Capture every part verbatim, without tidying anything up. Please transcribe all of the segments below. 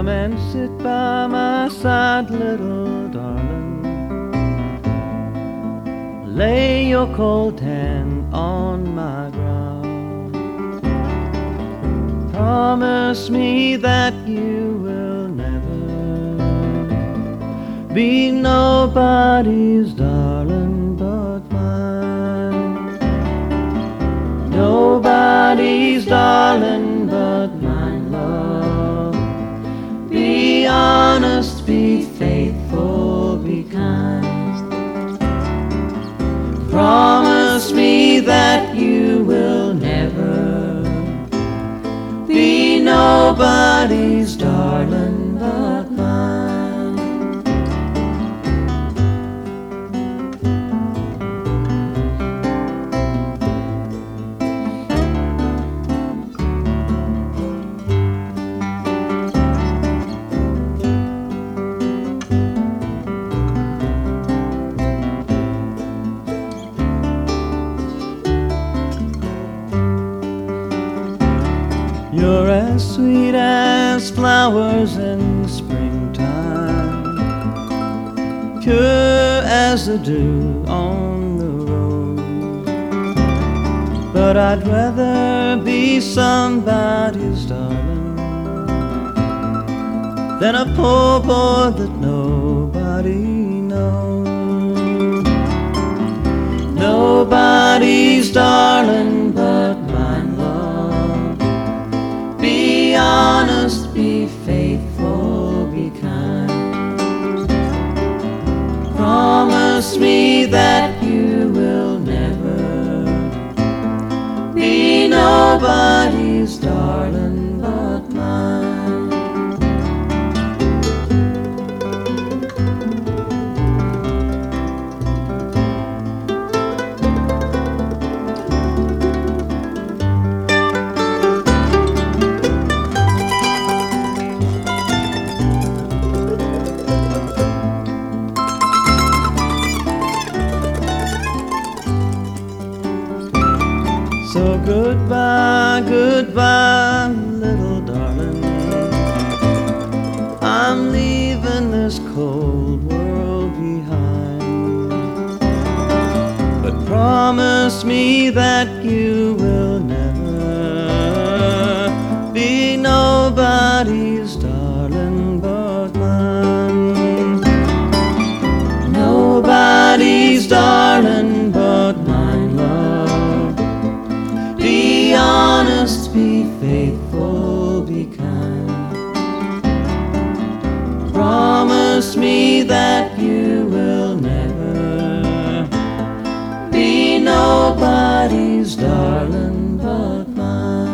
Come and sit by my side, little darling. Lay your cold hand on my brow. Promise me that you will never be nobody's darling but mine. Nobody's darling but mine, love. Be honest, be faithful, be kind. Promise me that you will never be nobody's darling but mine. You're as sweet as flowers in springtime, pure as the dew on the rose. But I'd rather be somebody's darling than a poor boy that nobody knows. Nobody's darling but mine, love. Be honest, be faithful, be kind. Promise me that you will never be nobody's darling but mine. So goodbye, goodbye, little darling. I'm leaving this cold world behind. But promise me that you will never be nobody's darling but mine. Nobody's darling but mine, love. Be honest, be faithful, be kind. Promise me that you will never be nobody's darling but mine.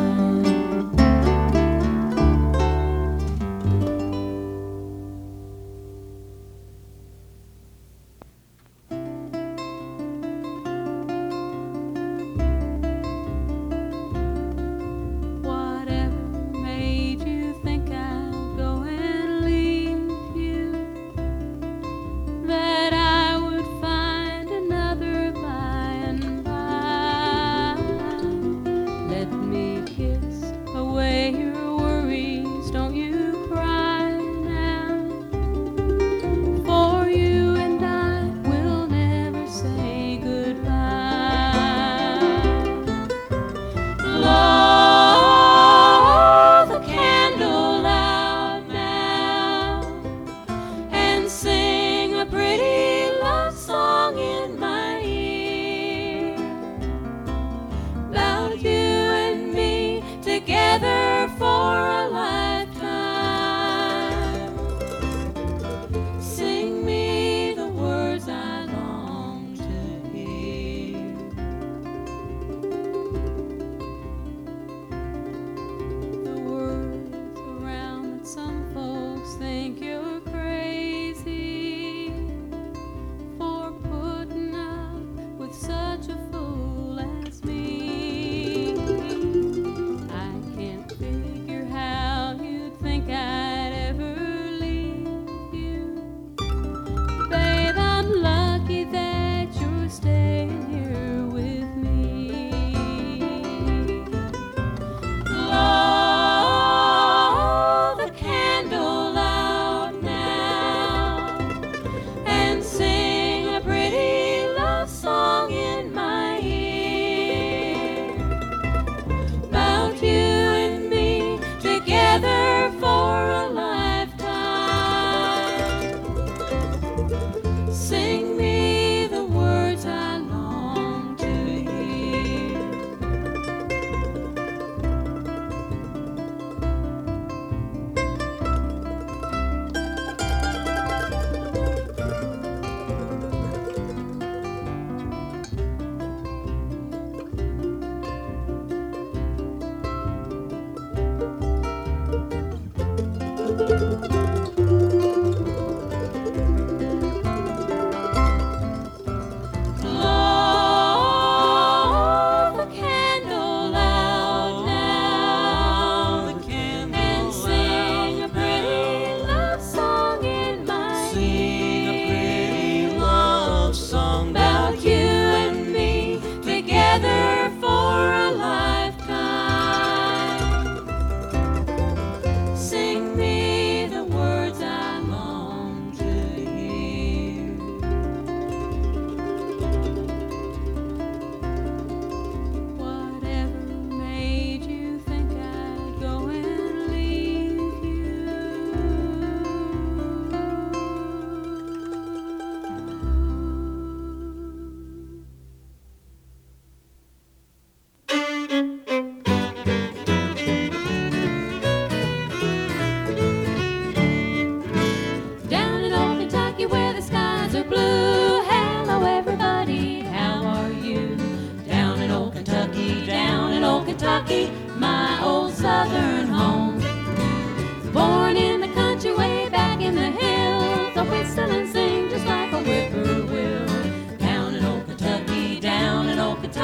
Let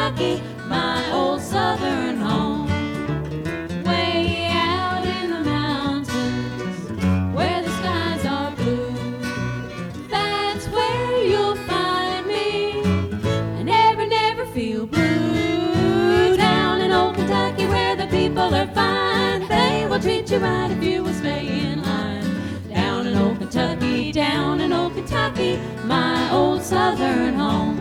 Kentucky, my old southern home. Way out in the mountains, where the skies are blue, that's where you'll find me. I never, never feel blue. Down in old Kentucky, where the people are fine, they will treat you right if you will stay in line. Down in old Kentucky, down in old Kentucky, my old southern home.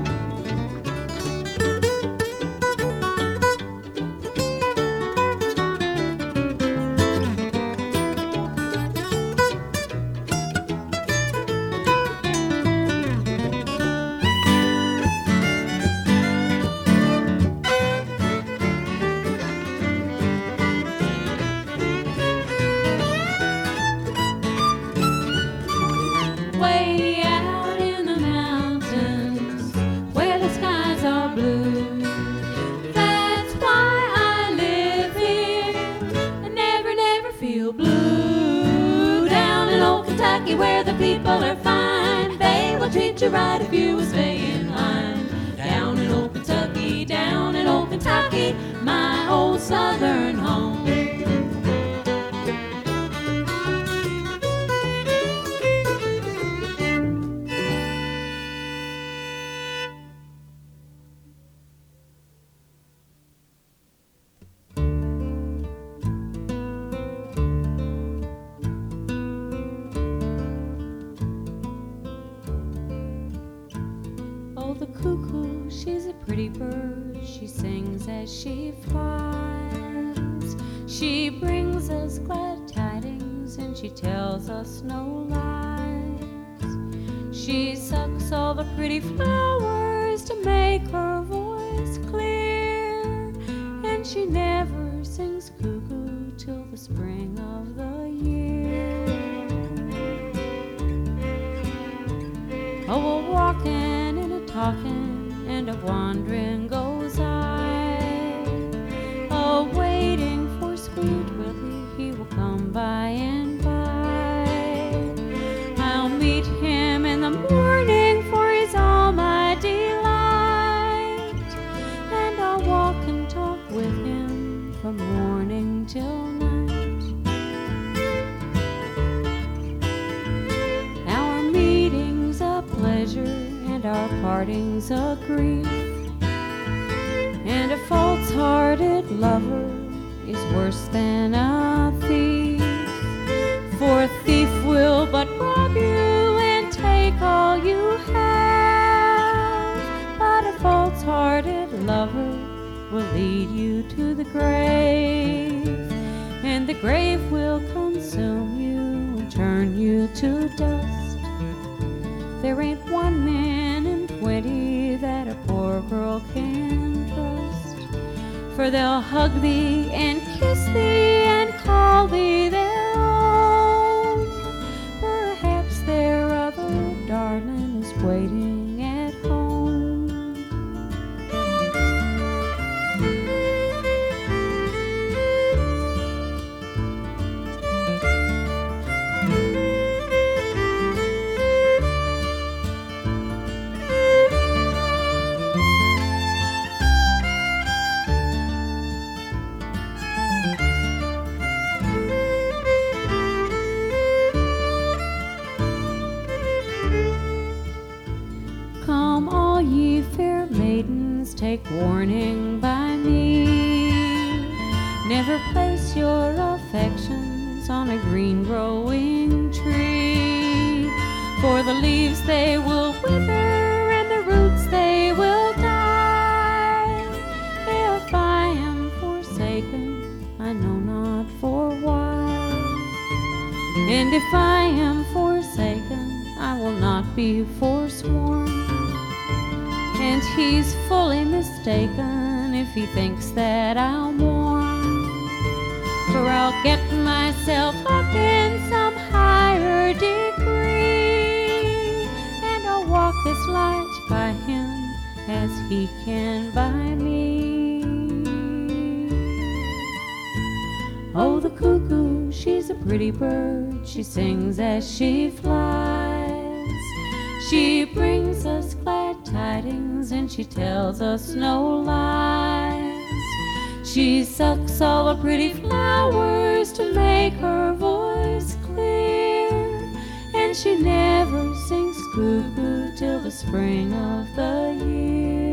Way out in the mountains, where the skies are blue, that's why I live here. I never, never feel blue. Down in old Kentucky, where the people are fine, they will treat you right if you will stay in line. Down in old Kentucky, down in old Kentucky, my old southern home. Oh, the cuckoo, she's a pretty bird. She sings as she flies. She brings us glad tidings and she tells us no lies. She sucks all the pretty flowers to make her voice clear, and she never sings cuckoo till the spring of the year. Oh, we're walking and a talking and a wandering goes I, a waiting for sweet Willie, he will come by and by. I'll meet him in the morning, for he's all my delight, and I'll walk and talk with him from morning till night. Our meeting's a pleasure and our parting's a grief, and a false-hearted lover is worse than a thief. For a thief will but rob you and take all you have, but a false-hearted lover will lead you to the grave, and the grave will consume you and turn you to dust. There ain't one man in twenty that a poor girl can trust, for they'll hug thee and kiss thee and call thee their own. Perhaps their other darling is waiting at home. Come, all ye fair maidens, take warning by me. Never place your affections on a green growing tree, for the leaves they will wither and the roots they will die. If I am forsaken, I know not for why, and if I am forsaken, I will not be forsworn. And he's fully mistaken if he thinks that I'll mourn, for I'll get myself up in some higher degree, and I'll walk this light by him as he can by me. Oh, the cuckoo, she's a pretty bird. She sings as she flies. She brings us glad tidings tidings and she tells us no lies. She sucks all the pretty flowers to make her voice clear, and she never sings cuckoo till the spring of the year.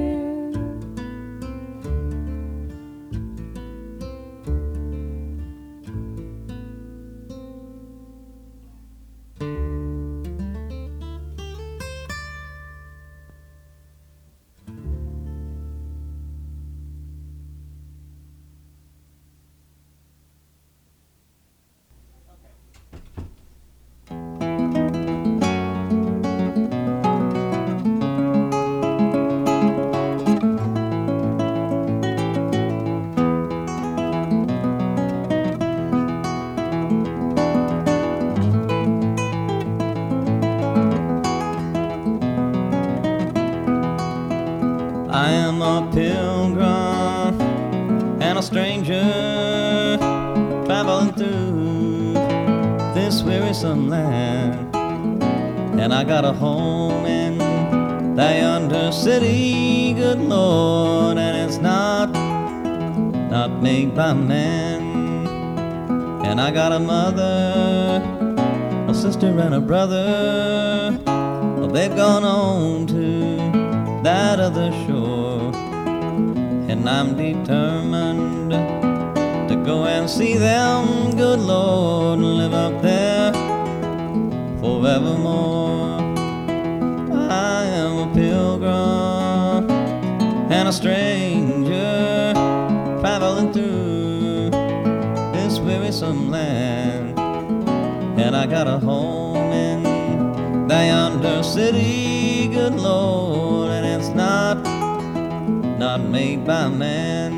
I am a pilgrim and a stranger traveling through this wearisome land, and I got a home in that yonder city, good Lord, and it's not, not made by man. And I got a mother, a sister and a brother, well, they've gone on to that other shore, and I'm determined to go and see them, good Lord, and live up there forevermore. I am a pilgrim and a stranger traveling through this wearisome land, and I got a home in that yonder city, good Lord, and it's not, not made by man.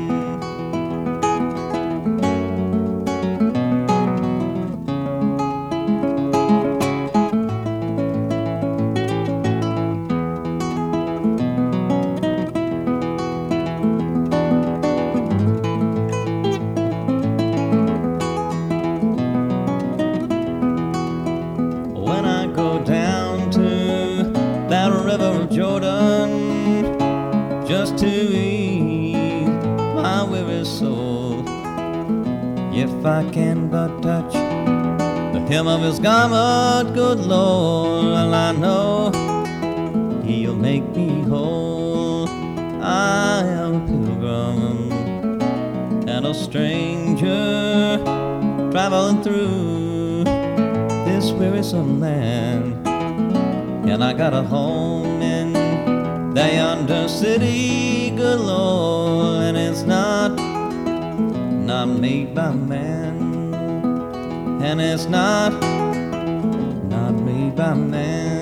When I go down to that river of Jordan just to ease my weary soul, if I can but touch the hem of his garment, good Lord, well, I know he'll make me whole. I am a pilgrim and a stranger traveling through this wearisome land, and I got a home in that yonder city, good Lord, and it's not, not made by man, and it's not, not made by man.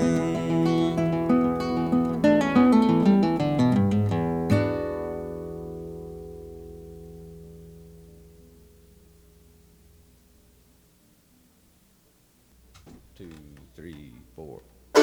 Two, three, four.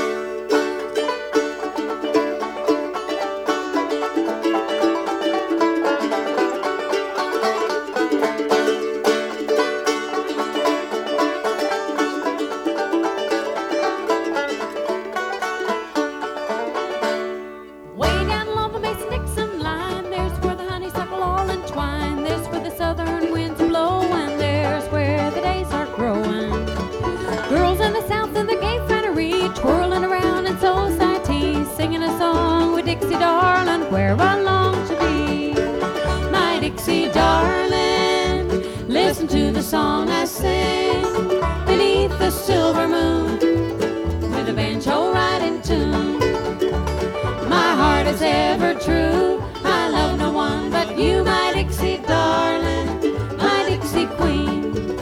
Dixie darling, where I long to be. My Dixie darling, listen to the song I sing beneath the silver moon, with a banjo right in tune. My heart is ever true, I love no one but you, my Dixie darling, my Dixie queen.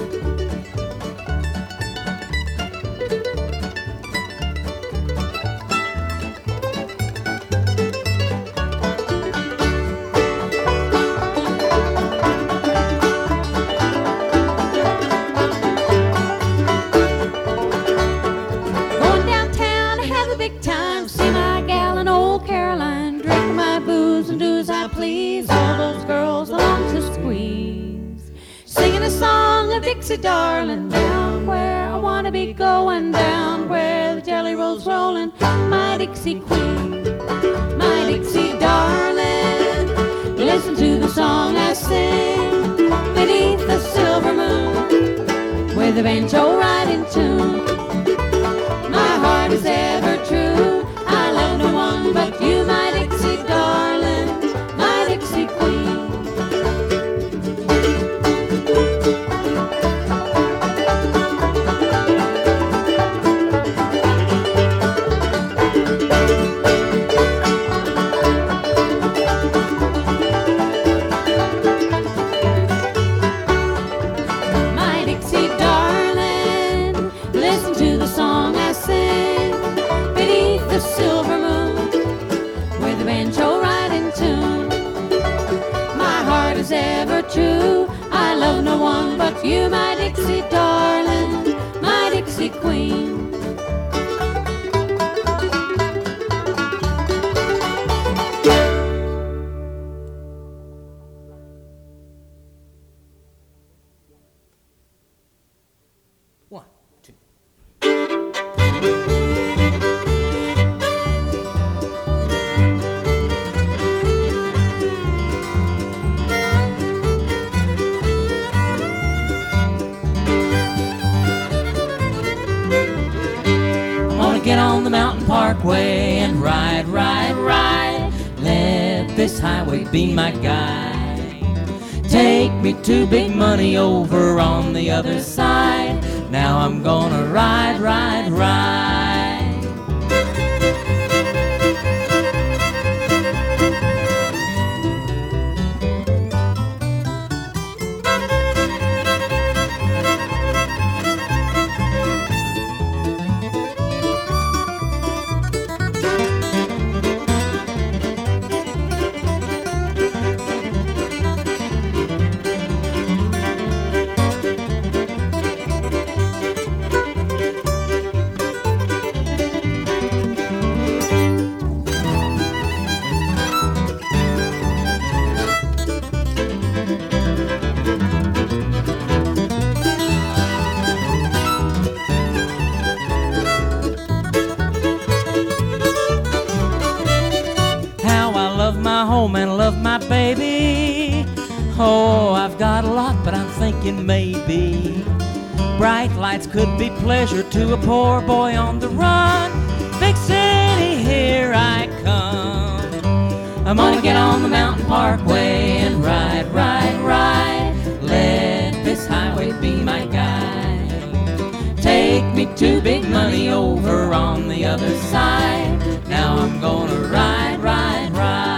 Dixie darling, down where I wanna be going, down where the jelly rolls rolling, my Dixie queen, my Dixie a banjo right in tune. My heart is ever true. I love no one but you, my Dixie darling, my Dixie queen. Silver moon with a banjo right in tune. My heart is ever true. I love no one but you, my Dixie darling, my Dixie queen. One, two. Get on the mountain parkway and ride, ride, ride. Let this highway be my guide. Take me to big money over on the other side. Now I'm gonna ride, ride, ride. Home and love my baby. Oh, I've got a lot, but I'm thinking maybe bright lights could be pleasure to a poor boy on the run. Big city, here I come. I'm gonna get on the mountain parkway and ride, ride, ride. Let this highway be my guide. Take me to big money over on the other side. Now I'm gonna ride, ride, ride.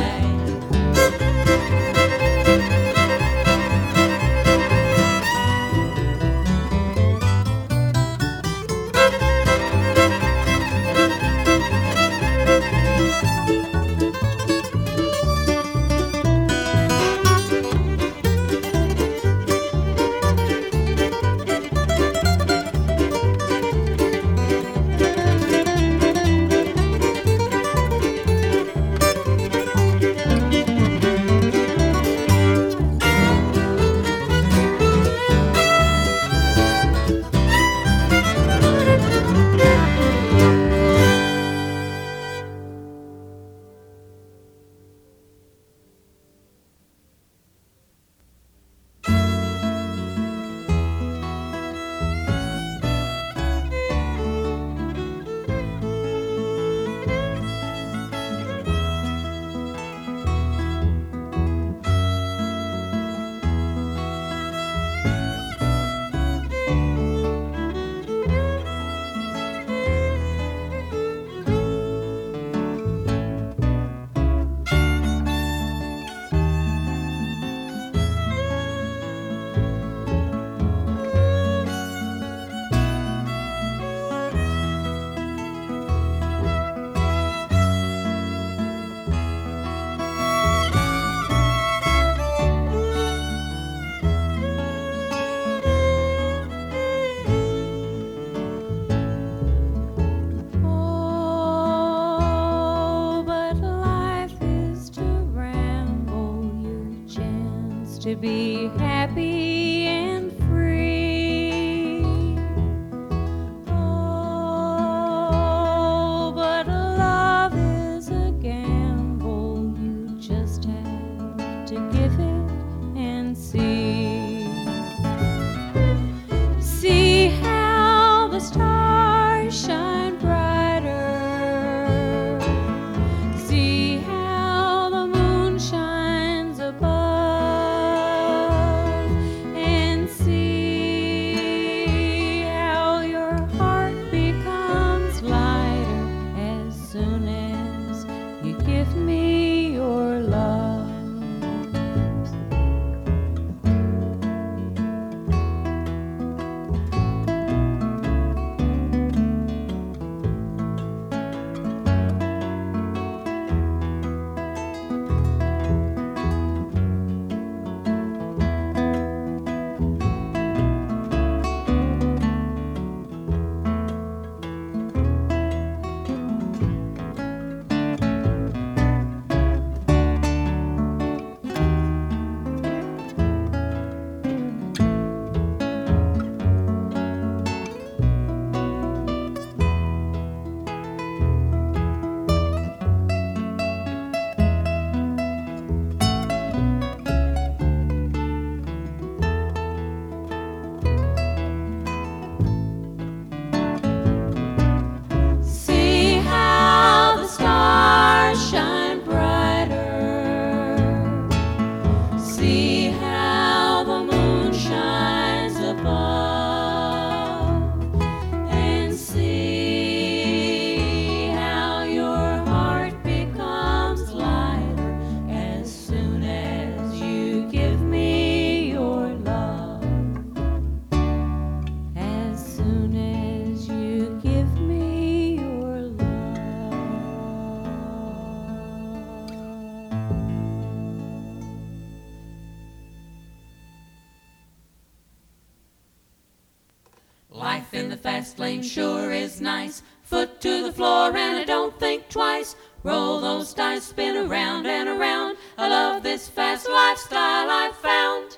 To be happy and free. Oh, but love is a gamble. You just have to give it and see. See in the fast lane sure is nice. Foot to the floor and I don't think twice. Roll those dice, spin around and around. I love this fast lifestyle I've found.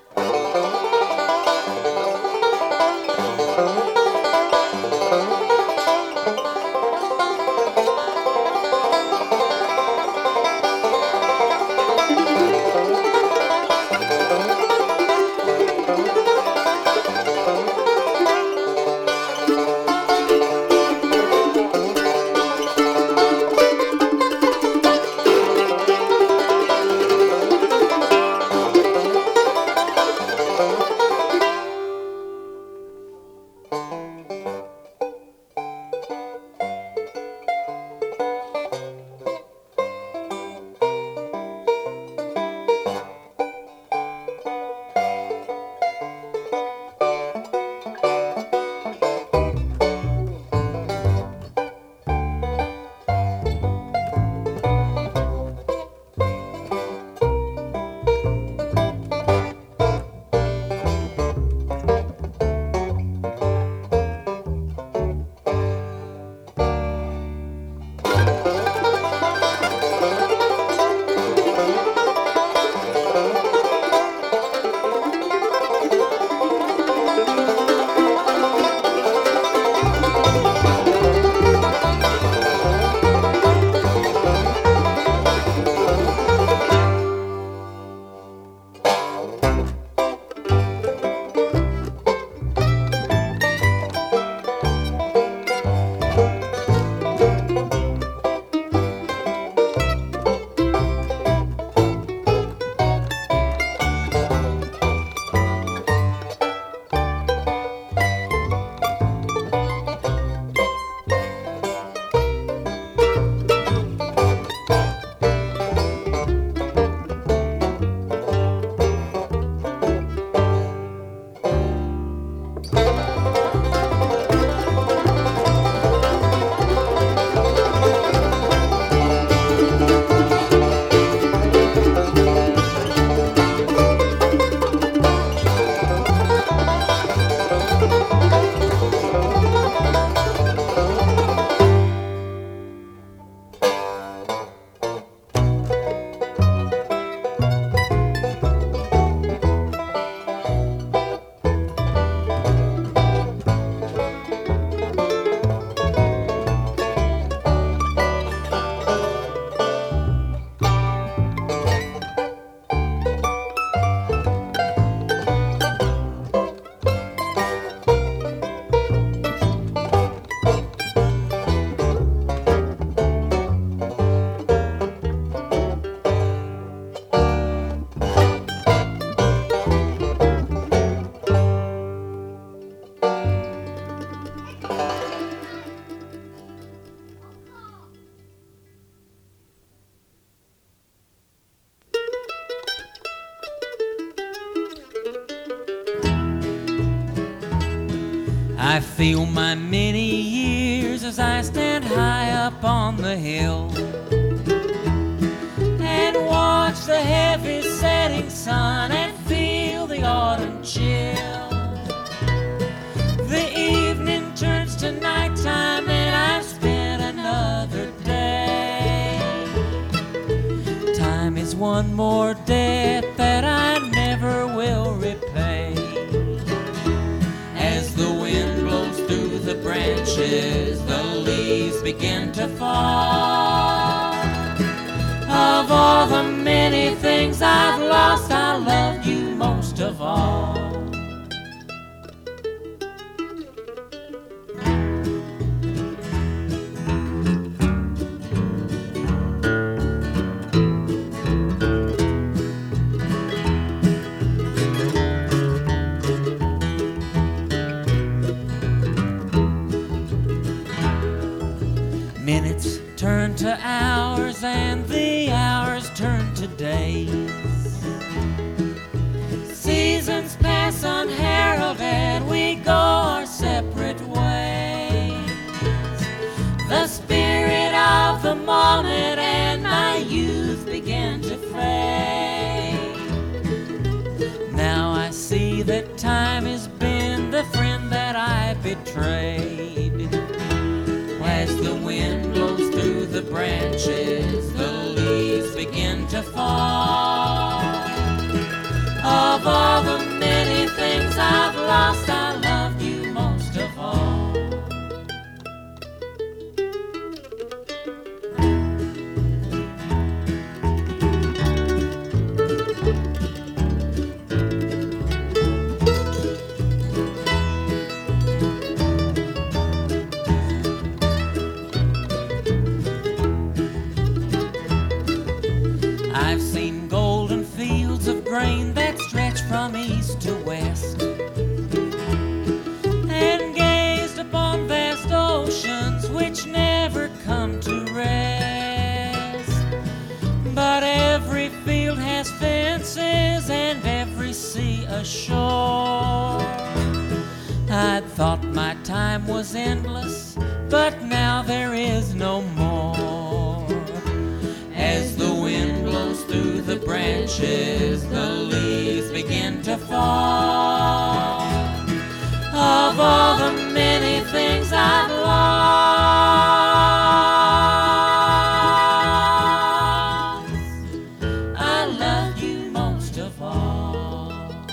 I feel my many years as I stand high up on the hill and watch the heavy setting sun and feel the autumn chill. The evening turns to nighttime and I've spent another day. Time is one more debt that I never will repay. As the wind blows through the branches, the leaves begin to fall. Of all the many things I've lost, I love you most of all. Minutes turn to hours and the hours turn to days. Seasons pass unheralded, we go our separate ways. The spirit of the moment and my youth began to fade. Now I see that time has been the friend that I betrayed. branches, the leaves begin to fall. Of all the many things I've lost, I love you most of all. I've seen golden fields of grain that stretch from east to west, and gazed upon vast oceans which never come to rest. But every field has fences and every sea a shore. I'd thought my time was endless, but now there is no more. As the wind blows through the branches, the leaves begin to fall. Of all the many things I've lost, I love you most of all.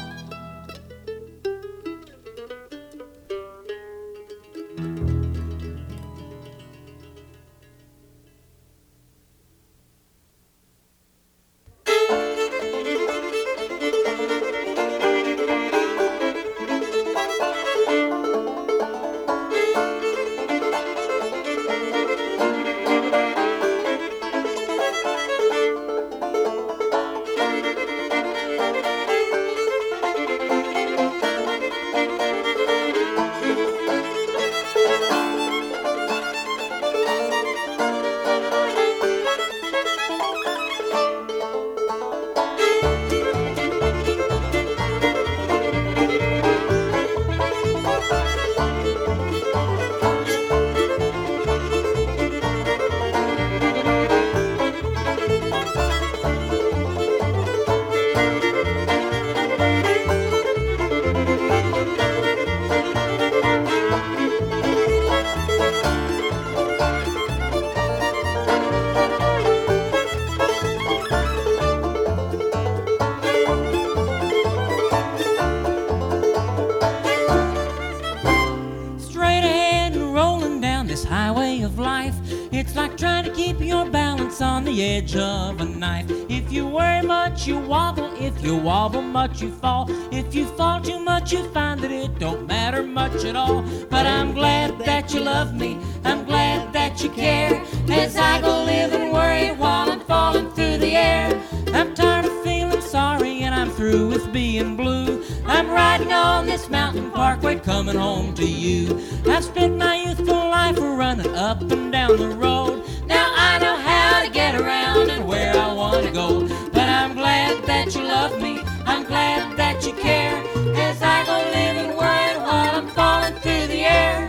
It's like trying to keep your balance on the edge of a knife. If you worry much, you wobble. If you wobble much, you fall. If you fall too much, you find that it don't matter much at all. But I'm glad that you love me. I'm glad that you care. As I go living worried while I'm falling through the air. I'm tired of feeling sorry and I'm through with being blue. I'm riding on this mountain parkway coming home to you. I've spent my youthful life running up and down the road. Now I know how to get around and where I want to go. But I'm glad that you love me. I'm glad that you care. As I go living worried while I'm falling through the air.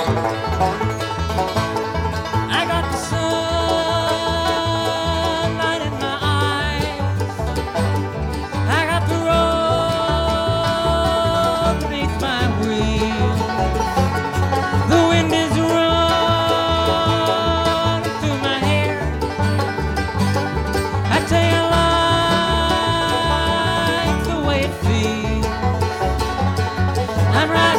I got the sunlight in my eyes. I got the road beneath my wheels. The wind is running through my hair. I tell you, I like the way it feels. I'm riding